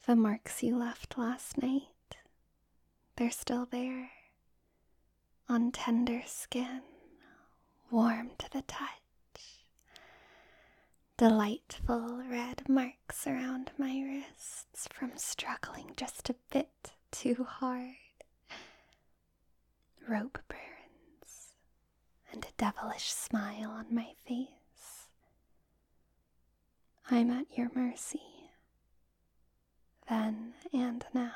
The marks you left last night, they're still there, on tender skin, warm to the touch. Delightful red marks around my wrists from struggling just a bit too hard. Rope burns and a devilish smile on my face. I'm at your mercy, then and now.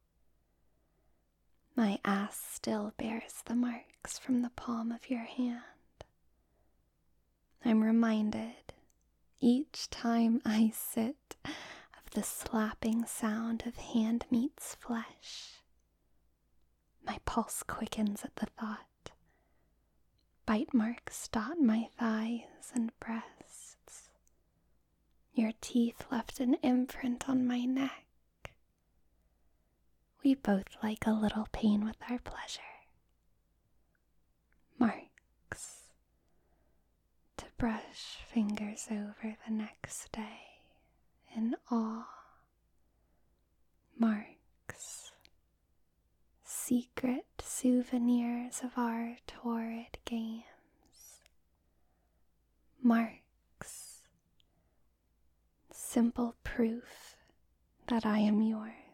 My ass still bears the marks from the palm of your hand. I'm reminded each time I sit of the slapping sound of hand meets flesh. My pulse quickens at the thought. Bite marks dot my thighs and breasts. Your teeth left an imprint on my neck. We both like a little pain with our pleasure. Marks to brush fingers over the next day in awe. Marks, secret souvenirs of our torrid games. Marks, simple proof that I am yours.